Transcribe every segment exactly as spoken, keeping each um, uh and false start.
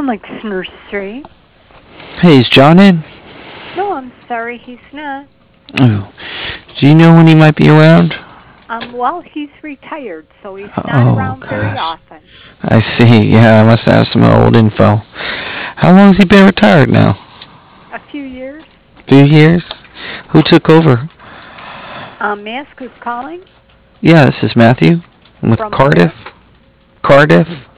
Alex Nursery. Hey, is John in? No, I'm sorry, he's not. Oh. Do you know when he might be around? Um, well, he's retired, so he's not Oh, around very gosh. often. I see. Yeah, I must have some old info. How long has he been retired now? A few years. Few years? Who took over? Um, may I ask who's calling? Yeah, this is Matthew. I'm with From where? Cardiff. Cardiff.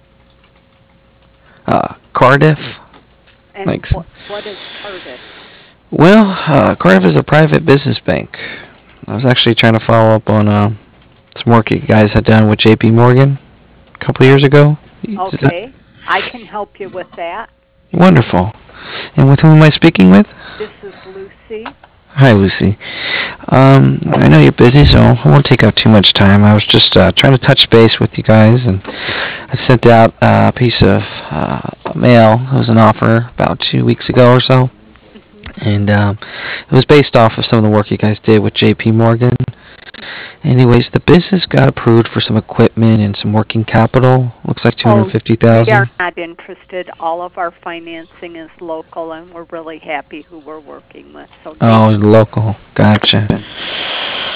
Uh, Cardiff. And Like, what what is Cardiff? well, uh, Cardiff is a private business bank. I was actually trying to follow up on uh, some work you guys had done with J P Morgan a couple of years ago. Is that Okay, I can help you with that. wonderful? And with whom am I speaking with? This is Lucy. Hi, Lucy. Um, I know you're busy, so I won't take up too much time. I was just uh, trying to touch base with you guys, and I sent out a piece of uh, mail. It was an offer about two weeks ago or so, Hmm. and um, it was based off of some of the work you guys did with J P Morgan. Anyways, the business got approved for some equipment and some working capital. Looks like two hundred Oh, fifty we thousand. are not interested. All of our financing is local, and we're really happy who we're working with. So thank Oh, you. local. Gotcha.